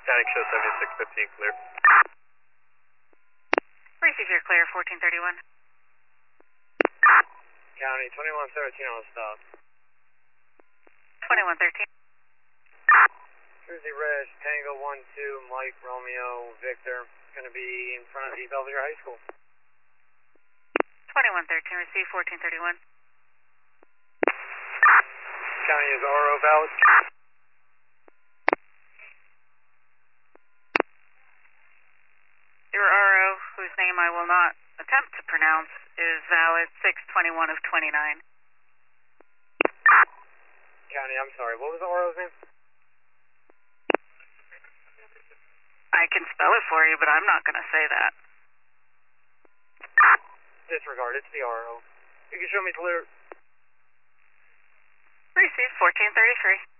Static show 7615 clear. Receive your clear, 1431. County 2113 on the stop. 2113. Jersey Ridge, Tango 12, Mike, Romeo, Victor. Going to be in front of East Belvedere High School. 2113, receive 1431. County is RO valid. Your RO, whose name I will not attempt to pronounce, is valid 621 of 29. County, I'm sorry, what was the RO's name? I can spell it for you, but I'm not going to say that. Disregard, it's the RO. You can show me clear. Receive 1433.